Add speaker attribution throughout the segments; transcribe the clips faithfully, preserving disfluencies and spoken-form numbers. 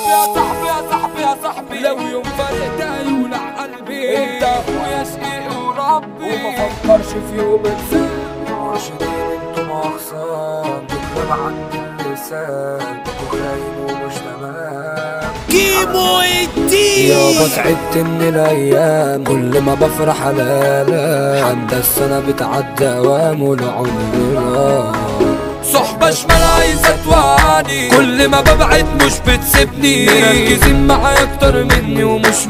Speaker 1: صاحبي يا صاحبي يا صاحبي يا صاحبي، لو يوم فرقت هيولع قلبي. انت اخويا شقيقي وربي، وما فكرش في يوم انساك.
Speaker 2: مرشدين انتم اخصام، تكلم عند اللسان وخاين ومش تمام.
Speaker 1: كيمو الدين
Speaker 2: يابا تعبت من الايام، كل ما بفرح على الام ده السنه بتعدي اوام والعمر راح.
Speaker 1: صحبة شمال عايزة توعاني، كل ما ببعد مش بتسيبني. مركزين معايا اكتر مني ومش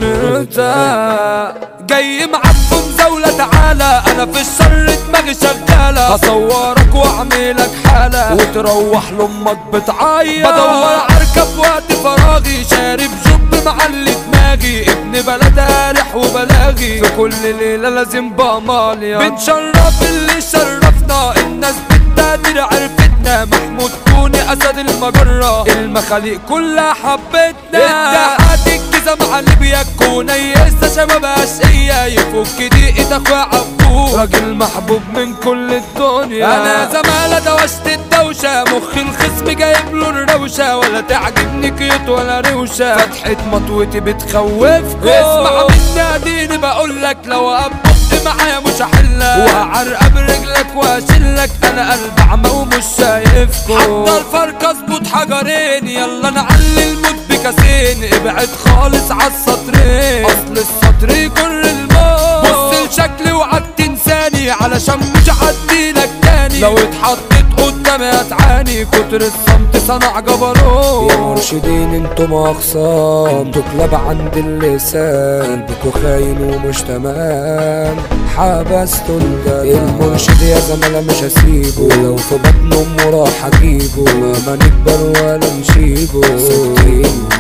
Speaker 1: مرتاح. جاي معاك في مزاولة تعالى، انا في الشر دماغي شغالة. هصورك واعملك حالة وتروح لامك بتعيط. بدور اركب وقت فراغي، شارب جب معلي دماغي. ابن بلد قارح وبلاغي، في كل ليلة لازم بماليا. بنشرف اللي شرفنا، الناس بتقدر عرفتنا. محمود كوني اسد المجرة، المخاليق كلها حبتنا. اتحاد الجيزة مع ليبيا كوني يسا شباب اشقية. يفك دقيقة اخويا عبود، راجل محبوب من كل الدنيا. انا زمالة دوشت الدوشة، مخ الخصم جايب له الروشة. ولا تعجبني كيوت ولا روشة، فتحة مطوتي بتخوفكم. اسمع مني اديني بقولك، لو ابق معايا مش هحلك. وهعرقب رجلك واشلك، انا قلب عمى ومش شايفكم. حتى الفرق اظبط حجرين، يلا نعلي الموت بكاسين. ابعد خالص عالسطرين، اصل السطر يجر الموت. بص لشكلي وعد تنساني، علشان مش هعديلك تاني. لو اتحطيت قدامي هتعاني، كتر الصمت صنع جبروت.
Speaker 2: يا مرشدين انتم اخصام، تكلب عند اللسان. قلبكوا خاين ومش تمام، حبستوا الجاي. المرشد يا زملاء مش هسيبه، لو في بطن امه راح اجيبه. ما نكبر ولا نشيبه، سكتين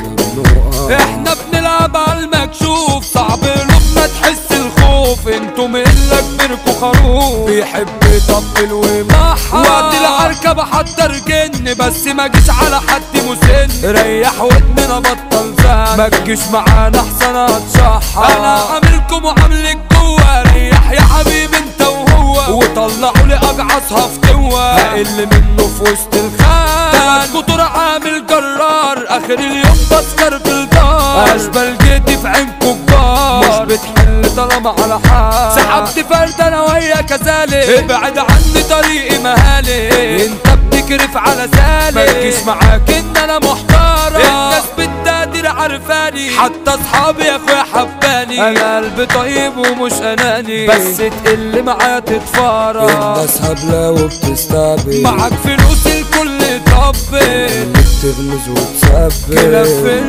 Speaker 1: احنا بنلعب على المكشوف، صعب قلوبنا تحس الخوف. انتم الا كبركوا خروف، بيحب يطبل ويمحى. وقت العركة بحضر جن، بس ما جيش على حد مسن. ريح ودننا بطل زن، ما تجيش معانا احسن هتشحر. انا عاملكم وعاملك جوا، ريح يا حبيبي انت وهو. وطلعوا لي اجعصها في قوة، هقل منه في وسط الخان. تلات كتر عامل جرار، اخر اليوم بسكر في الدار. اشبال جيتي في عينكوا كبار، مش بتحل طالما على حال. سحبت فرد انا ويا كذلك، ابعد عني طريقي مهالي. انت بتكرف على سالي، متجيش معاك ان انا محترم. الناس بتقدر عارفاني، حتى اصحابي يا اخويا حباني. انا قلبي طيب ومش اناني، بس تقل معايا تتفارق.
Speaker 2: الناس هبلة وبتستقبل،
Speaker 1: معاك فلوس الكل يطبل.
Speaker 2: بتغمز وتسبل،
Speaker 1: كده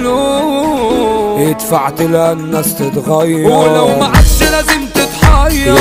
Speaker 1: فلوس
Speaker 2: يدفع تلاقي الناس تتغير.
Speaker 1: ولو معكش لازم تتحير،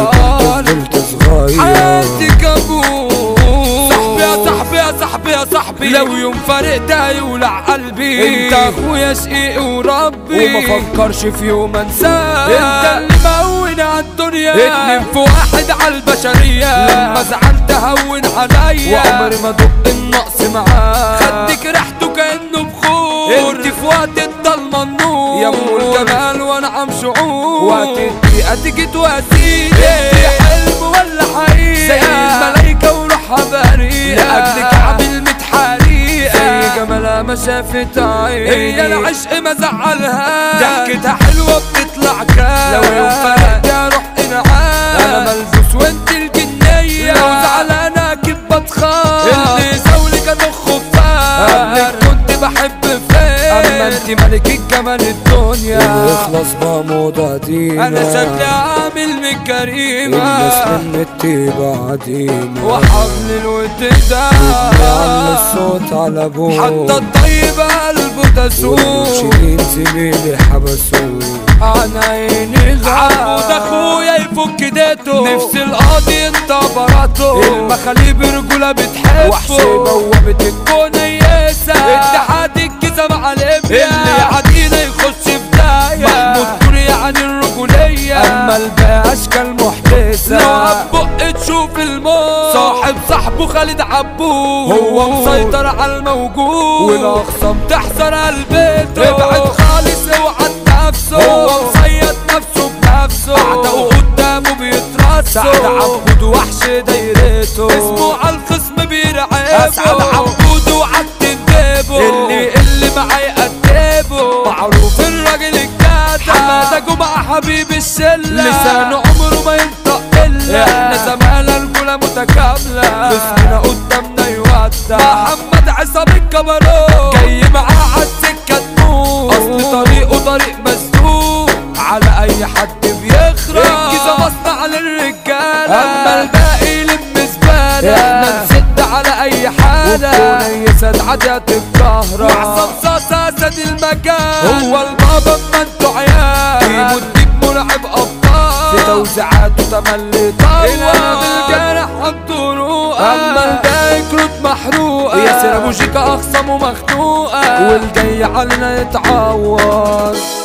Speaker 2: فضلت صغير.
Speaker 1: حياتك ابوك. صاحبي يا صاحبي يا صاحبي يا صاحبي، لو يوم فرقت هيولع قلبي. انت اخويا شقيقي وربي، وما فكرش في يوم انساك. انت اللي مهون عالدنيا، اتنين في واحد عالبشرية. لما زعلت هون عليا، وعمري ما دق النقص معاك. خدك ريحته كأنه بخور، انت في وقت الضلمة النور. يا ام الجمال وانعم شعور، وقت الدقيقة تيجي تواسيني. انت حلم ولا حقيقة، زي الملايكة وروحها بريئة. لأجلك عامل متحريقة، زي جمالها ما شافت عيني. هي العشق ما زعلها، ضحكتها حلوة بتطلع كام. لو يوم فرقت اروح انعام، انا ملبوس وانت الجنية. لو زعلانة اكيد بتخاف، اللي زولك ادخ فار. قبلك كنت بحب فين، اما انت ملك الجمال الدنيا.
Speaker 2: يخلص بموضة دينا،
Speaker 1: انا شكلي عامل من كريمة.
Speaker 2: الناس من الطيبة عديمة،
Speaker 1: وحبل الود ده
Speaker 2: على الصوت على ابوه.
Speaker 1: حتى الطيب قلبه تسوق،
Speaker 2: والمرشدين زميلي حبسوه
Speaker 1: عن عيني غاب. عبود اخويا يفك ديته، نفس القاضي انت براته. المخاليب رجولة بتحبه، وحشي بوابة الكون يسا. اتحاد الجيزة مع ليبيا، اللي يعدينا يخش في داية. محمود كوري يعني الرجولية، اما الباقي اشكال محدثة. لو هتبق تشوف الموت، صاحب صاحبه خالد عبود. هو مسيطر على الموجود، والاخصام تحذر قلبته. ابعد خالص اوعى نفسه، هو مصيد نفسه بنفسه. اعداؤه قدامه بيترصوا، سعد عبود وحش دايرته. اسمه عالخصم بيرعبه، اسعد عبود وعد تندبه. اللي اللي معاه يقدمه، حبيب الشلة لسانه عمره ما ينطق إلا احنا زمالة الكلى متكاملة اسمنا قدامنا يودع محمد عصام الكبروت جاي معاه عالسكة تموت اصل طريقه طريق مسدود على اي حد بيخرج الجيزة مصنع للرجالة اما الباقي يلم زبالة احنا نسد على اي حالة يسد عديات الكهرة وعصام صاصة اسد المكان هو البابا اما انتو عيال في مديب مرعب ابطال في توزيعاته تملي طوال القلب الجارح الطروقة اما الباقي كروت محروقة ياسر ابو شيكا اخصامه مخنوقة والجاي علينا يتعور